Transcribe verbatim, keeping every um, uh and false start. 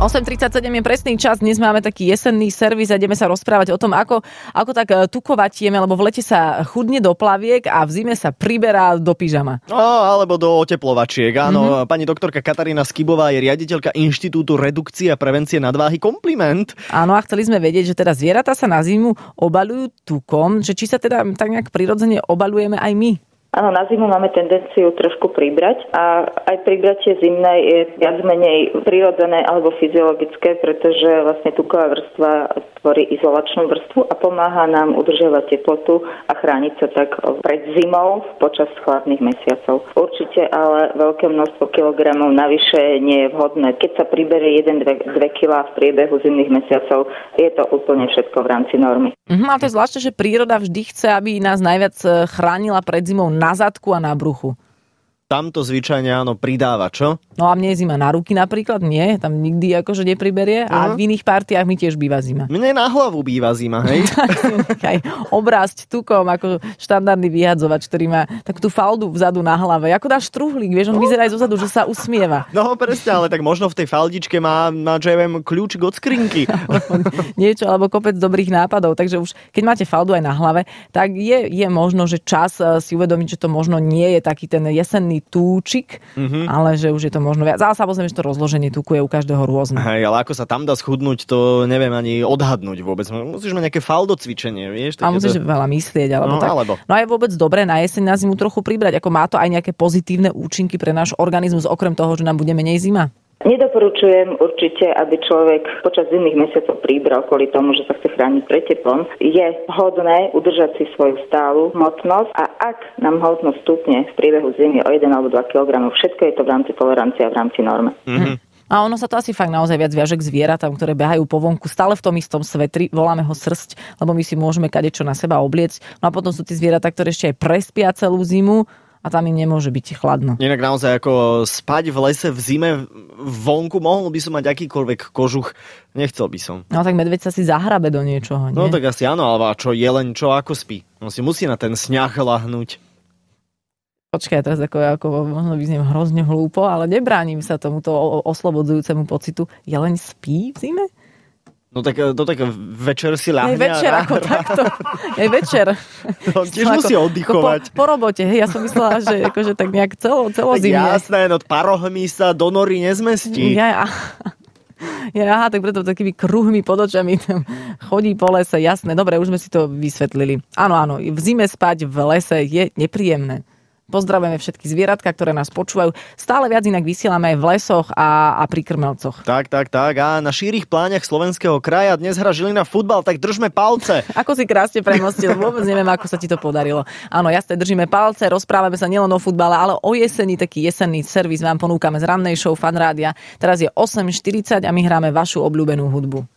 osem tridsaťsedem je presný čas, dnes máme taký jesenný servis a ideme sa rozprávať o tom, ako, ako tak tukovatieme, lebo v lete sa chudne do plaviek a v zime sa priberá do pyžama. No, alebo do oteplovačiek, áno. Mm-hmm. Pani doktorka Katarína Skibová je riaditeľka Inštitútu redukcie a prevencie nadváhy. Kompliment. Áno, a chceli sme vedieť, že teda zvieratá sa na zimu obaľujú tukom, že či sa teda tak nejak prirodzene obaľujeme aj my. Áno, na zimu máme tendenciu trošku pribrať a aj pribratie zimné je viac menej prirodzené alebo fyziologické, pretože vlastne tuková vrstva tvorí izolačnú vrstvu a pomáha nám udržiavať teplotu a chrániť sa tak pred zimou počas chladných mesiacov. Určite ale veľké množstvo kilogramov navyše nie je vhodné. Keď sa priberie jeden až dva kilá v priebehu zimných mesiacov, je to úplne všetko v rámci normy. Mhm, ale to je zvláštne, že príroda vždy chce, aby nás najviac chránila pred zimou na zadku a na bruchu. Tam to zvyčajne áno pridáva, čo? No a mne je zima na ruky napríklad, nie, tam nikdy akože nepriberie a uh-huh. v iných partiách mi tiež býva zima. Mne na hlavu býva zima, hej? Aj obrásť tukom ako štandardný vyhadzovač, ktorý má takú tú faldu vzadu na hlave. Ako dáš truhlík, vieš, on vyzerá aj zozadu, že sa usmieva. No presne, ale tak možno v tej faldičke má, má že ja viem, kľúčik od skrinky. Niečo, alebo kopec dobrých nápadov. Takže už keď máte faldu aj na hlave, tak je, je možno, že čas si uvedomiť, že to možno nie je taký ten jesenný túčik, mm-hmm. ale že už je to možno viac. Ale samozrejme, že to rozloženie tuku je u každého rôzne. Hej, ale ako sa tam dá schudnúť, to neviem ani odhadnúť vôbec. Musíš mať nejaké faldocvičenie, vieš? A musíš to... veľa myslieť, alebo no, tak. Alebo. No a je vôbec dobré na jeseň na zimu trochu pribrať. Ako má to aj nejaké pozitívne účinky pre náš organizmus, okrem toho, že nám bude menej zima? Nedoporučujem určite, aby človek počas zimných mesiacov príbral kvôli tomu, že sa chce chrániť pred teplom. Je vhodné udržať si svoju stálu hmotnosť a ak nám hmotnosť stupne v priebehu zimy o jeden alebo dva kilogramov, všetko je to v rámci tolerancie a v rámci normy. Mm-hmm. A ono sa to asi fakt naozaj viac viaže k zvieratám, ktoré behajú po vonku stále v tom istom svetri, voláme ho srsť, lebo my si môžeme kadečo na seba obliecť. No a potom sú tí zvieratá, ktoré ešte aj prespia celú zimu. A tam im nemôže byť chladno. Inak naozaj ako spať v lese v zime vonku, mohol by som mať akýkoľvek kožuch, nechcel by som. No tak medveď sa si zahrabe do niečoho, nie? No tak asi áno, ale čo jeleň, čo ako spí? On si musí na ten sňah lahnúť. Počkaj, teraz ako, ako možno vyzniem hrozne hlúpo, ale nebránim sa tomuto oslobodzujúcemu pocitu. Jeleň spí v zime? No tak, to tak večer si ľahne. Aj večer, a... ako takto. Aj večer. On tiež musí oddychovať. Po, po robote, hej, ja som myslela, že akože tak nejak celo, celo tak zimne. Jasné, no parohmi sa do nory nezmestí. Ja, ja, aha, tak preto takými kruhmi pod očami tam chodí po lese, jasné. Dobre, už sme si to vysvetlili. Áno, áno, v zime spať v lese je nepríjemné. Pozdravujeme všetky zvieratka, ktoré nás počúvajú. Stále viac inak vysielame aj v lesoch a, a pri krmelcoch. Tak, tak, tak. A na šírých pláňach slovenského kraja dnes hrá Žilina futbal, tak držme palce. Ako si krásne premostil, vôbec neviem, ako sa ti to podarilo. Áno, jasne, držíme palce, rozprávame sa nielen o futbale, ale o jeseni, taký jesenný servis vám ponúkame z rannej show Fan Rádia. Teraz je osem štyridsať a my hráme vašu obľúbenú hudbu.